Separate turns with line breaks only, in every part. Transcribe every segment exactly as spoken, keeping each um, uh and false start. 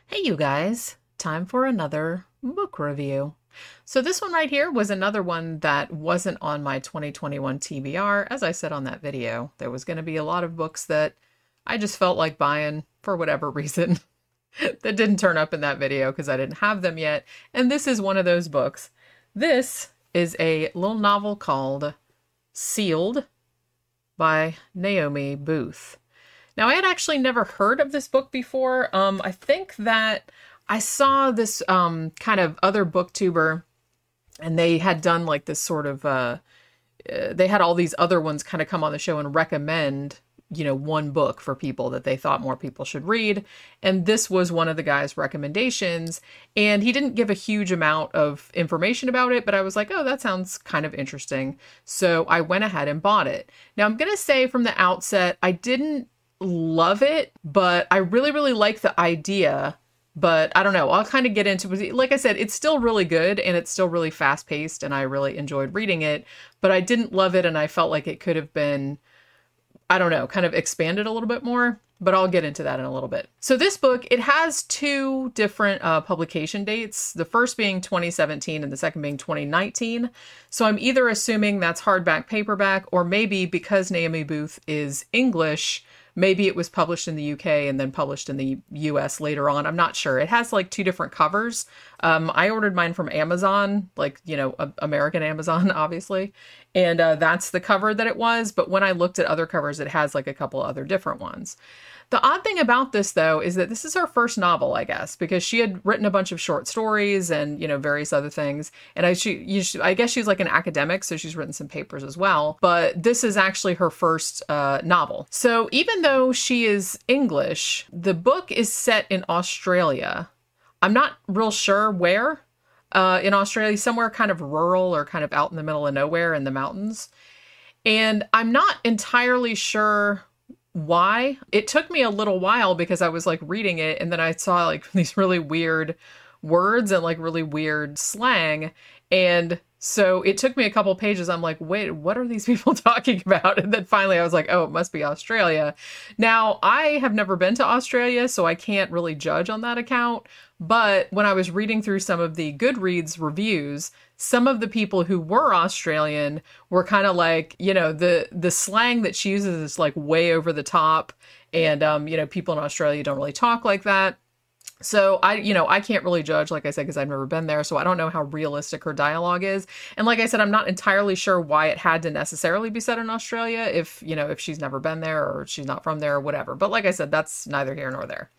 Hey, you guys, time for another book review. So, this one right here was another one that wasn't on my twenty twenty-one T B R. As I said on that video, there was going to be a lot of books that I just felt like buying for whatever reason that didn't turn up in that video because I didn't have them yet. And this is one of those books. This is a little novel called Sealed by Naomi Booth. Now, I had actually never heard of this book before. Um, I think that I saw this um, kind of other booktuber, and they had done like this sort of, uh, uh, they had all these other ones kind of come on the show and recommend, you know, one book for people that they thought more people should read. And this was one of the guy's recommendations. And he didn't give a huge amount of information about it, but I was like, oh, that sounds kind of interesting. So I went ahead and bought it. Now, I'm going to say from the outset, I didn't love it, but I really, really like the idea. But I don't know, I'll kind of get into it. Like I said, it's still really good and it's still really fast paced and I really enjoyed reading it, but I didn't love it and I felt like it could have been, I don't know, kind of expanded a little bit more, but I'll get into that in a little bit. So this book, it has two different uh, publication dates, the first being twenty seventeen and the second being twenty nineteen. So I'm either assuming that's hardback, paperback, or maybe because Naomi Booth is English, maybe it was published in the U K and then published in the U S later on. I'm not sure. It has like two different covers. Um, I ordered mine from Amazon, like, you know, American Amazon, obviously. And uh, that's the cover that it was. But when I looked at other covers, it has like a couple other different ones. The odd thing about this, though, is that this is her first novel, I guess, because she had written a bunch of short stories and, you know, various other things. And I, she, you, I guess she's like an academic, so she's written some papers as well. But this is actually her first uh, novel. So even though she is English, the book is set in Australia. I'm not real sure where uh, in Australia, somewhere kind of rural or kind of out in the middle of nowhere in the mountains. And I'm not entirely sure why. It took me a little while because I was like reading it and then I saw like these really weird words and like really weird slang. And so it took me a couple pages. I'm like, wait, what are these people talking about? And then finally I was like, oh, it must be Australia. Now, I have never been to Australia, so I can't really judge on that account. But when I was reading through some of the Goodreads reviews, some of the people who were Australian were kind of like, you know, the the slang that she uses is like way over the top. And, um, you know, people in Australia don't really talk like that. So I, you know, I can't really judge, like I said, because I've never been there. So I don't know how realistic her dialogue is. And like I said, I'm not entirely sure why it had to necessarily be set in Australia if, you know, if she's never been there or she's not from there or whatever. But like I said, that's neither here nor there.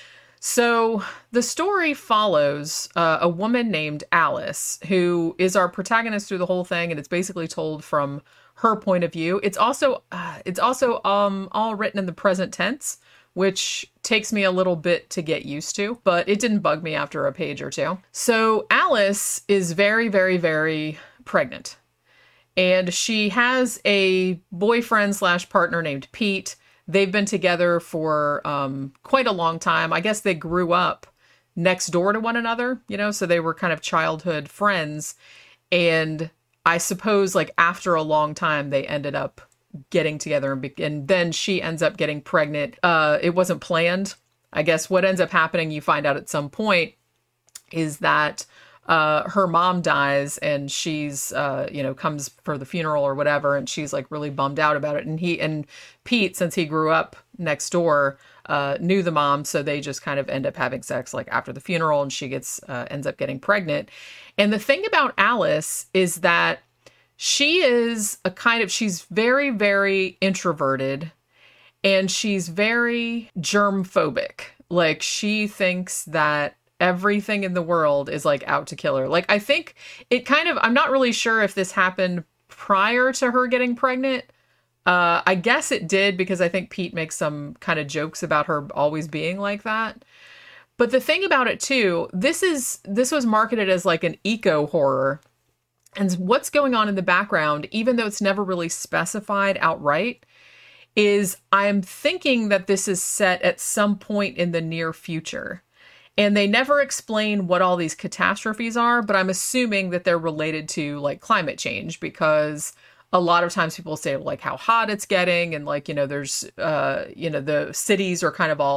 So the story follows uh, a woman named Alice, who is our protagonist through the whole thing. And it's basically told from her point of view. It's also, uh, it's also um, all written in the present tense, which takes me a little bit to get used to, but it didn't bug me after a page or two. So Alice is very, very, very pregnant. And she has a boyfriend slash partner named Pete. They've been together for um, quite a long time. I guess they grew up next door to one another, you know, so they were kind of childhood friends. And I suppose like after a long time, they ended up getting together and, be- and then she ends up getting pregnant. Uh, it wasn't planned. I guess what ends up happening, you find out at some point, is that uh, her mom dies and she's, uh, you know, comes for the funeral or whatever. And she's like really bummed out about it. And he and Pete, since he grew up next door, uh, knew the mom. So they just kind of end up having sex like after the funeral and she gets, uh, ends up getting pregnant. And the thing about Alice is that she is a kind of, she's very, very introverted and she's very germ phobic. Like she thinks that everything in the world is like out to kill her. Like I think it kind of, I'm not really sure if this happened prior to her getting pregnant. Uh, I guess it did because I think Pete makes some kind of jokes about her always being like that. But the thing about it too, this is, this was marketed as like an eco horror. And what's going on in the background, even though it's never really specified outright, is I'm thinking that this is set at some point in the near future. And they never explain what all these catastrophes are, but I'm assuming that they're related to like climate change because a lot of times people say like how hot it's getting and like, you know, there's, uh, you know, the cities are kind of all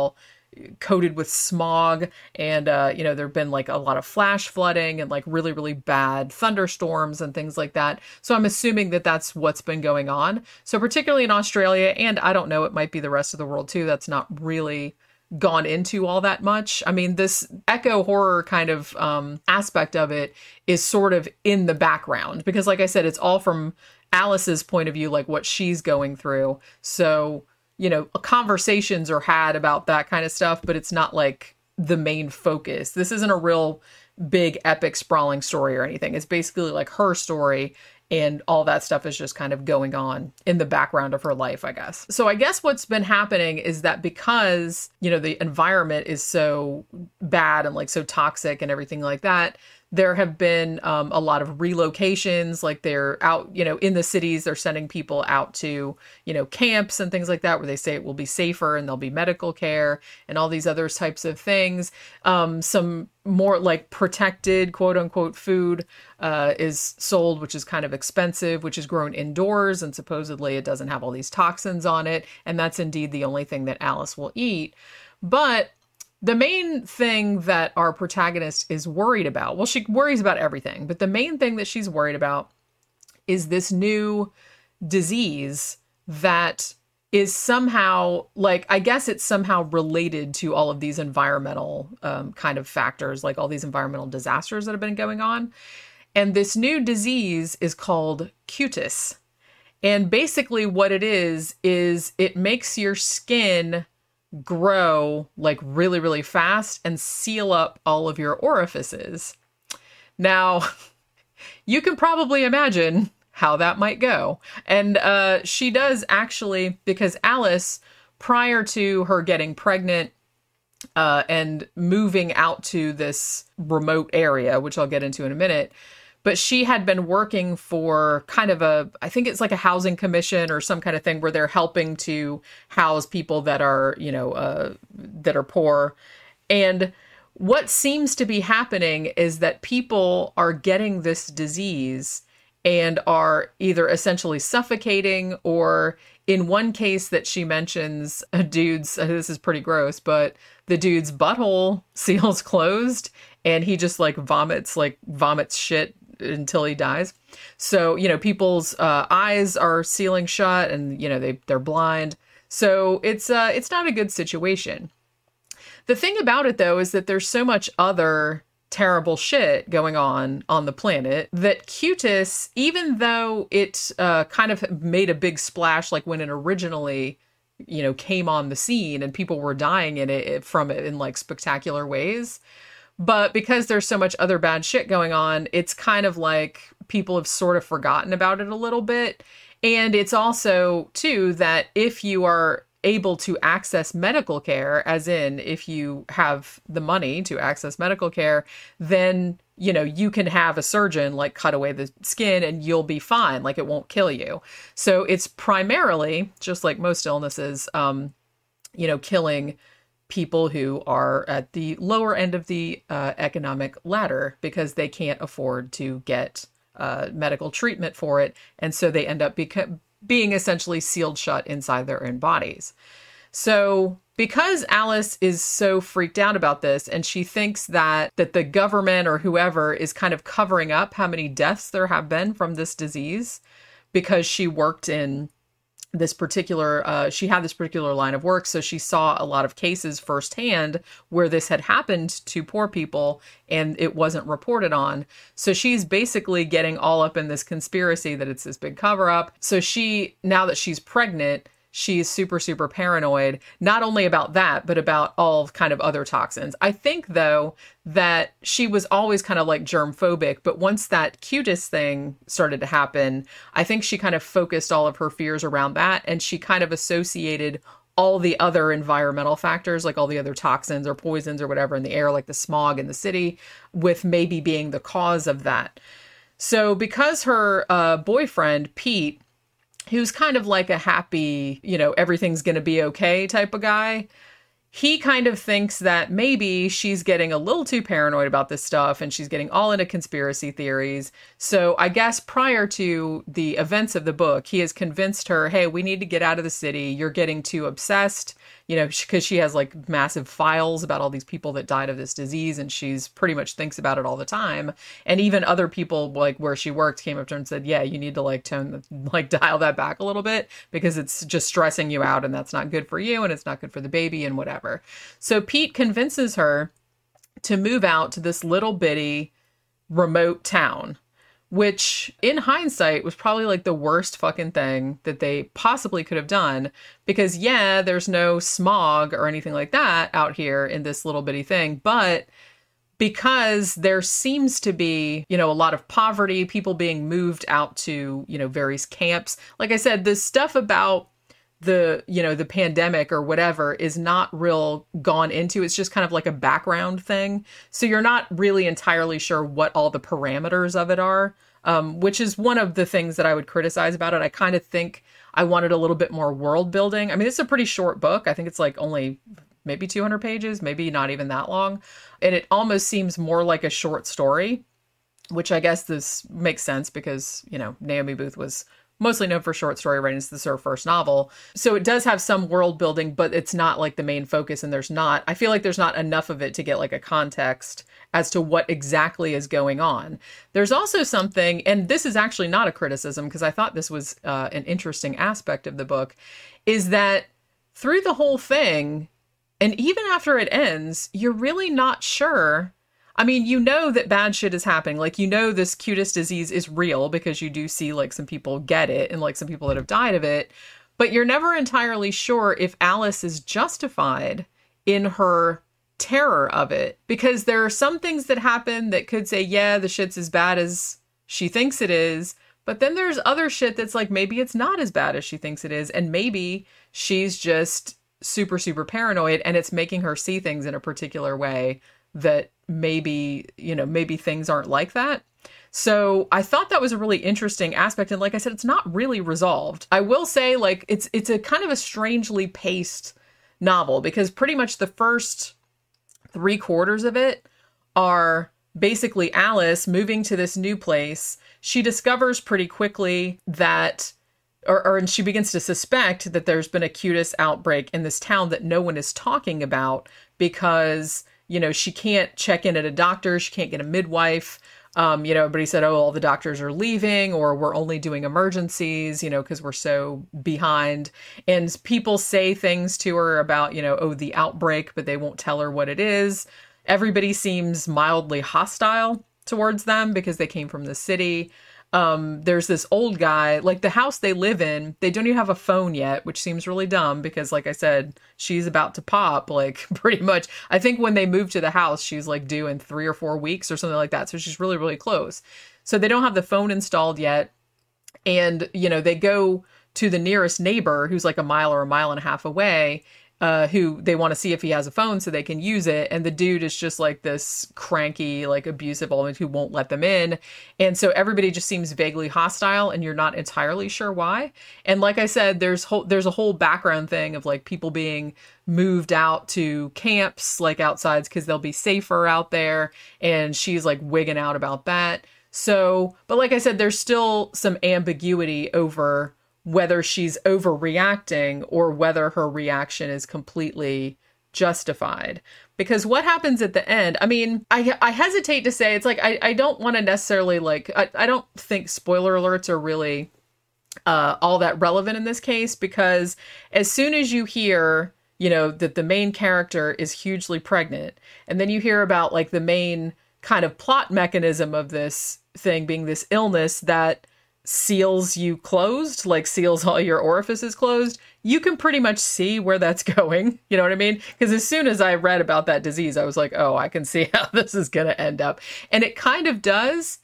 coated with smog, and uh, you know, there've been like a lot of flash flooding and like really, really bad thunderstorms and things like that. So I'm assuming that that's what's been going on. So particularly in Australia, and I don't know, it might be the rest of the world too. That's not really gone into all that much. I mean, this eco horror kind of um, aspect of it is sort of in the background because, like I said, it's all from Alice's point of view, like what she's going through. So, you know, conversations are had about that kind of stuff, but it's not like the main focus. This isn't a real big epic sprawling story or anything. It's basically like her story, and all that stuff is just kind of going on in the background of her life, I guess. So I guess what's been happening is that because, you know, the environment is so bad and like so toxic and everything like that, there have been um, a lot of relocations, like they're out, you know, in the cities, they're sending people out to, you know, camps and things like that, where they say it will be safer and there'll be medical care and all these other types of things. Um, some more like protected, quote unquote, food uh, is sold, which is kind of expensive, which is grown indoors. And supposedly it doesn't have all these toxins on it. And that's indeed the only thing that Alice will eat. But the main thing that our protagonist is worried about, well, she worries about everything, but the main thing that she's worried about is this new disease that is somehow, like, I guess it's somehow related to all of these environmental um, kind of factors, like all these environmental disasters that have been going on. And this new disease is called cutis. And basically what it is, is it makes your skin grow like really, really fast and seal up all of your orifices. Now, you can probably imagine how that might go. And uh, she does actually, because Alice, prior to her getting pregnant uh, and moving out to this remote area, which I'll get into in a minute, but she had been working for kind of a, I think it's like a housing commission or some kind of thing where they're helping to house people that are, you know, uh, that are poor. And what seems to be happening is that people are getting this disease and are either essentially suffocating, or in one case that she mentions, a dude's, this is pretty gross, but the dude's butthole seals closed and he just like vomits, like vomits shit until he dies. So, you know, people's uh, eyes are sealing shut and, you know, they, they're blind. So it's uh, it's not a good situation. The thing about it, though, is that there's so much other terrible shit going on on the planet that cutis, even though it uh, kind of made a big splash, like when it originally, you know, came on the scene and people were dying in it from it in like spectacular ways. But because there's so much other bad shit going on, it's kind of like people have sort of forgotten about it a little bit. And it's also, too, that if you are able to access medical care, as in if you have the money to access medical care, then, you know, you can have a surgeon like cut away the skin and you'll be fine. Like it won't kill you. So it's primarily, just like most illnesses, um, you know, killing people who are at the lower end of the uh, economic ladder because they can't afford to get uh, medical treatment for it. And so they end up beca- being essentially sealed shut inside their own bodies. So because Alice is so freaked out about this and she thinks that that the government or whoever is kind of covering up how many deaths there have been from this disease, because she worked in this particular, uh, she had this particular line of work. So she saw a lot of cases firsthand where this had happened to poor people and it wasn't reported on. So she's basically getting all up in this conspiracy that it's this big cover up. So she, now that she's pregnant, she's super, super paranoid, not only about that, but about all kind of other toxins. I think, though, that she was always kind of like germ phobic, but once that cutis thing started to happen, I think she kind of focused all of her fears around that, and she kind of associated all the other environmental factors, like all the other toxins or poisons or whatever in the air, like the smog in the city, with maybe being the cause of that. So because her uh, boyfriend, Pete, who's kind of like a happy, you know, everything's going to be okay type of guy, he kind of thinks that maybe she's getting a little too paranoid about this stuff and she's getting all into conspiracy theories. So I guess prior to the events of the book, he has convinced her, hey, we need to get out of the city. You're getting too obsessed, you know, because she has like massive files about all these people that died of this disease. And she's pretty much thinks about it all the time. And even other people like where she worked came up to her and said, yeah, you need to like tone, the, like dial that back a little bit because it's just stressing you out and that's not good for you and it's not good for the baby and whatever. So Pete convinces her to move out to this little bitty remote town, which in hindsight was probably like the worst fucking thing that they possibly could have done because yeah, there's no smog or anything like that out here in this little bitty thing, but because there seems to be, you know, a lot of poverty, people being moved out to, you know, various camps. Like I said, this stuff about the, you know, the pandemic or whatever is not real gone into. It's just kind of like a background thing. So you're not really entirely sure what all the parameters of it are, um, which is one of the things that I would criticize about it. I kind of think I wanted a little bit more world building. I mean, it's a pretty short book. I think it's like only maybe two hundred pages, maybe not even that long. And it almost seems more like a short story, which I guess this makes sense because, you know, Naomi Booth was mostly known for short story writing. This is her first novel. So it does have some world building, but it's not like the main focus. And there's not, I feel like there's not enough of it to get like a context as to what exactly is going on. There's also something, and this is actually not a criticism because I thought this was uh, an interesting aspect of the book, is that through the whole thing, and even after it ends, you're really not sure. I mean, you know that bad shit is happening. Like, you know, this cutis disease is real because you do see like some people get it and like some people that have died of it, but you're never entirely sure if Alice is justified in her terror of it because there are some things that happen that could say, yeah, the shit's as bad as she thinks it is. But then there's other shit that's like, maybe it's not as bad as she thinks it is. And maybe she's just super, super paranoid and it's making her see things in a particular way that maybe, you know, maybe things aren't like that. So I thought that was a really interesting aspect. And like I said, it's not really resolved. I will say like, it's, it's a kind of a strangely paced novel because pretty much the first three quarters of it are basically Alice moving to this new place. She discovers pretty quickly that Or, or and she begins to suspect that there's been a cutis outbreak in this town that no one is talking about because, you know, she can't check in at a doctor. She can't get a midwife. Um, you know, everybody said, oh, all the doctors are leaving or we're only doing emergencies, you know, because we're so behind. And people say things to her about, you know, oh, the outbreak, but they won't tell her what it is. Everybody seems mildly hostile towards them because they came from the city. Um, there's this old guy, like the house they live in, they don't even have a phone yet, which seems really dumb because like I said, she's about to pop, like pretty much. I think when they moved to the house, she's like due in three or four weeks or something like that. So she's really, really close. So they don't have the phone installed yet. And, you know, they go to the nearest neighbor who's like a mile or a mile and a half away. Uh, who they want to see if he has a phone so they can use it. And the dude is just like this cranky, like abusive element who won't let them in. And so everybody just seems vaguely hostile and you're not entirely sure why. And like I said, there's whole, there's a whole background thing of like people being moved out to camps, like outsides, because they'll be safer out there. And she's like wigging out about that. So, but like I said, there's still some ambiguity over whether she's overreacting or whether her reaction is completely justified. Because what happens at the end, I mean, I I hesitate to say, it's like, I, I don't want to necessarily like, I, I don't think spoiler alerts are really uh, all that relevant in this case, because as soon as you hear, you know, that the main character is hugely pregnant, and then you hear about like the main kind of plot mechanism of this thing being this illness that seals you closed, like seals all your orifices closed, you can pretty much see where that's going. You know what I mean? Because as soon as I read about that disease, I was like, oh, I can see how this is going to end up. And it kind of does.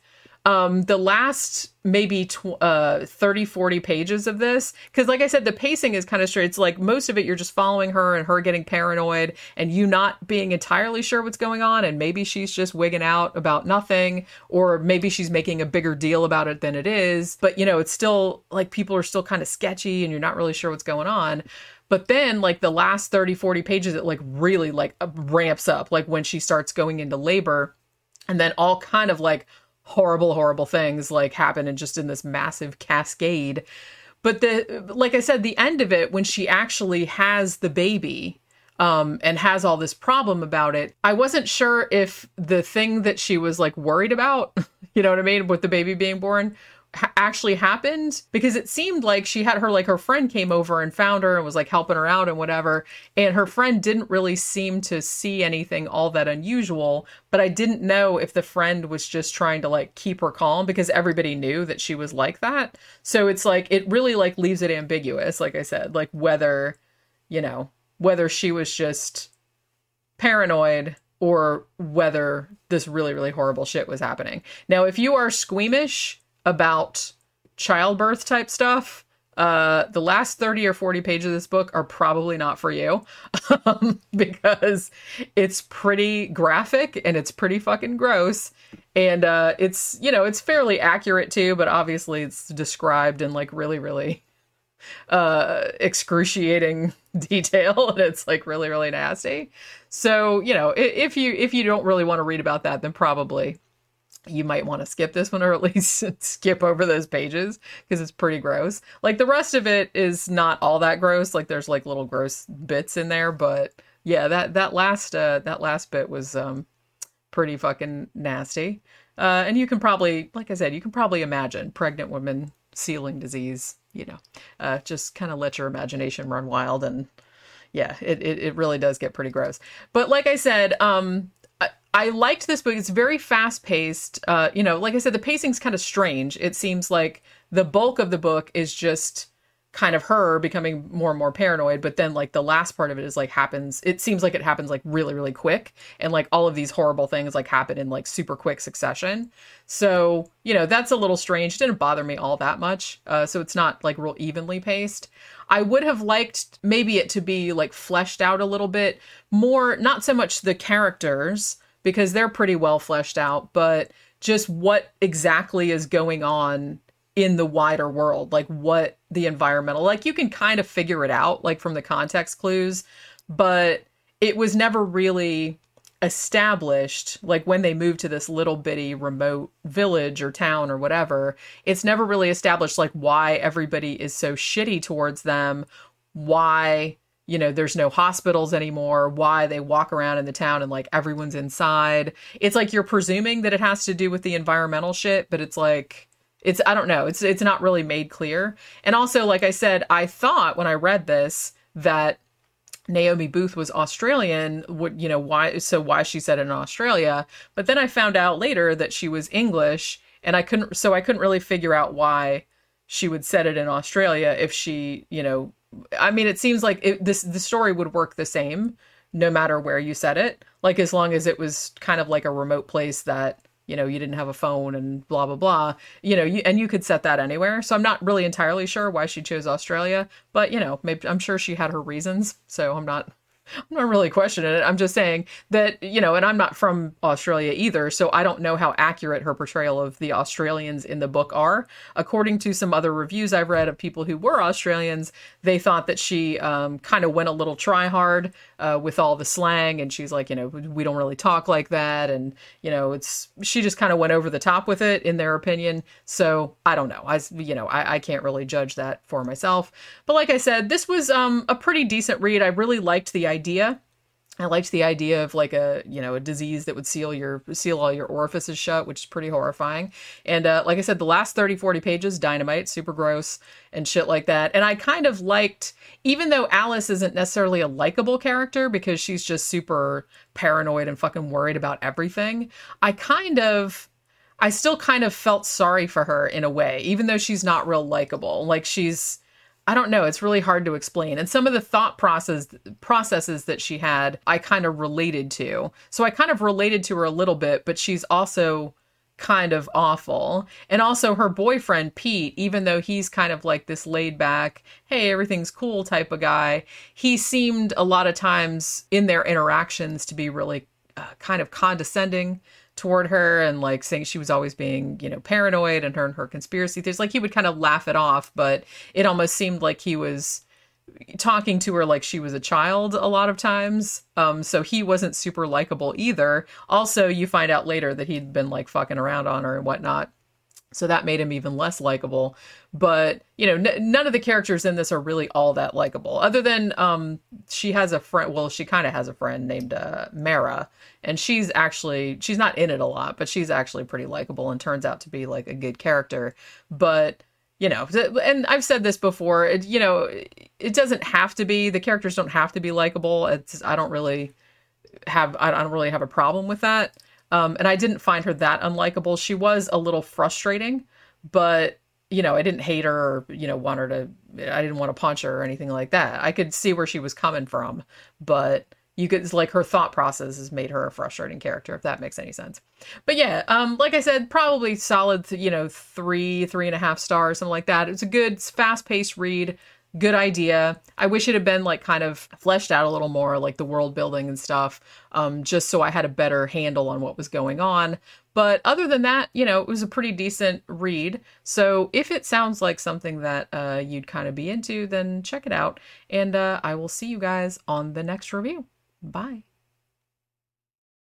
Um, the last maybe tw- uh, thirty, forty pages of this, because like I said, the pacing is kind of straight. It's like most of it, you're just following her and her getting paranoid and you not being entirely sure what's going on. And maybe she's just wigging out about nothing, or maybe she's making a bigger deal about it than it is. But, you know, it's still like people are still kind of sketchy and you're not really sure what's going on. But then like the last thirty, forty pages, it like really like ramps up, like when she starts going into labor, and then all kind of like horrible, horrible things like happen and just in this massive cascade. But the, like I said, the end of it, when she actually has the baby, um, and has all this problem about it, I wasn't sure if the thing that she was like worried about, you know what I mean, with the baby being born, ha- actually happened, because it seemed like she had her, like her friend came over and found her and was like helping her out and whatever. And her friend didn't really seem to see anything all that unusual, but I didn't know if the friend was just trying to like keep her calm because everybody knew that she was like that. So it's like, it really like leaves it ambiguous. Like I said, like whether, you know, whether she was just paranoid or whether this really, really horrible shit was happening. Now, if you are squeamish about childbirth type stuff, uh, the last thirty or forty pages of this book are probably not for you, um, because it's pretty graphic and it's pretty fucking gross. And uh, it's, you know, it's fairly accurate too, but obviously it's described in like really, really uh excruciating detail, and it's like really, really nasty. So, you know, if you if you don't really want to read about that, then probably you might want to skip this one, or at least skip over those pages, because it's pretty gross. Like the rest of it is not all that gross. Like there's like little gross bits in there, but yeah, that that last uh that last bit was um pretty fucking nasty. Uh and you can probably, like I said, you can probably imagine pregnant women ceiling disease, you know, uh, just kind of let your imagination run wild. And yeah, it, it, it really does get pretty gross. But like I said, um, I, I liked this book. It's very fast paced. Uh, you know, like I said, the pacing's kind of strange. It seems like the bulk of the book is just kind of her becoming more and more paranoid, but then like the last part of it is like happens, it seems like it happens like really, really quick, and like all of these horrible things like happen in like super quick succession. So, you know, that's a little strange. It didn't bother me all that much. Uh, so it's not like real evenly paced. I would have liked maybe it to be like fleshed out a little bit more, not so much the characters, because they're pretty well fleshed out, but just what exactly is going on in the wider world, like what the environmental, like you can kind of figure it out, like from the context clues, but it was never really established. Like when they moved to this little bitty remote village or town or whatever, it's never really established like why everybody is so shitty towards them, why, you know, there's no hospitals anymore, why they walk around in the town and like everyone's inside. It's like you're presuming that it has to do with the environmental shit, but it's like, It's, I don't know. It's, it's not really made clear. And also, like I said, I thought when I read this that Naomi Booth was Australian, would, you know, why, so why she said it in Australia. But then I found out later that she was English, and I couldn't, so I couldn't really figure out why she would said it in Australia if she, you know, I mean, it seems like it, this, the story would work the same no matter where you said it. Like, as long as it was kind of like a remote place that, you know, you didn't have a phone and blah, blah, blah, you know, you, and you could set that anywhere. So I'm not really entirely sure why she chose Australia, but, you know, maybe I'm sure she had her reasons. So I'm not, I'm not really questioning it. I'm just saying that, you know, and I'm not from Australia either, so I don't know how accurate her portrayal of the Australians in the book are. According to some other reviews I've read of people who were Australians, they thought that she um, kind of went a little try hard uh, with all the slang, and she's like, you know, we don't really talk like that, and, you know, it's, she just kind of went over the top with it, in their opinion. So I don't know. I, you know, I, I can't really judge that for myself. But like I said, this was um, a pretty decent read. I really liked the idea. I liked the idea of like a, you know, a disease that would seal your, seal all your orifices shut, which is pretty horrifying. And uh, like I said, the last thirty, forty pages, dynamite, super gross and shit like that. And I kind of liked, even though Alice isn't necessarily a likable character because she's just super paranoid and fucking worried about everything, I kind of, I still kind of felt sorry for her in a way, even though she's not real likable. Like she's, I don't know. It's really hard to explain. And some of the thought process processes that she had, I kind of related to. So I kind of related to her a little bit, but she's also kind of awful. And also her boyfriend, Pete, even though he's kind of like this laid back, hey, everything's cool type of guy, he seemed a lot of times in their interactions to be really uh, kind of condescending toward her, and like saying she was always being, you know, paranoid, and her and her conspiracy theories. Like he would kind of laugh it off, but it almost seemed like he was talking to her like she was a child a lot of times. Um, so he wasn't super likable either. Also, you find out later that he'd been like fucking around on her and whatnot. So that made him even less likable. But, you know, n- none of the characters in this are really all that likable. Other than um, she has a friend, well, she kind of has a friend named uh, Mara. And she's actually, she's not in it a lot, but she's actually pretty likable and turns out to be like a good character. But, you know, and I've said this before, it, you know, it doesn't have to be, the characters don't have to be likable. It's, I don't really have, I don't really have a problem with that. Um, and I didn't find her that unlikable. She was a little frustrating, but, you know, I didn't hate her or, you know, want her to, I didn't want to punch her or anything like that. I could see where she was coming from, but you could, like, her thought process has made her a frustrating character, if that makes any sense. But yeah, um, like I said, probably solid, you know, three, three and a half stars, something like that. It's a good, fast-paced read. Good idea. I wish it had been like kind of fleshed out a little more, like the world building and stuff, um, just so I had a better handle on what was going on. But other than that, you know, it was a pretty decent read. So if it sounds like something that uh, you'd kind of be into, then check it out. And uh, I will see you guys on the next review. Bye.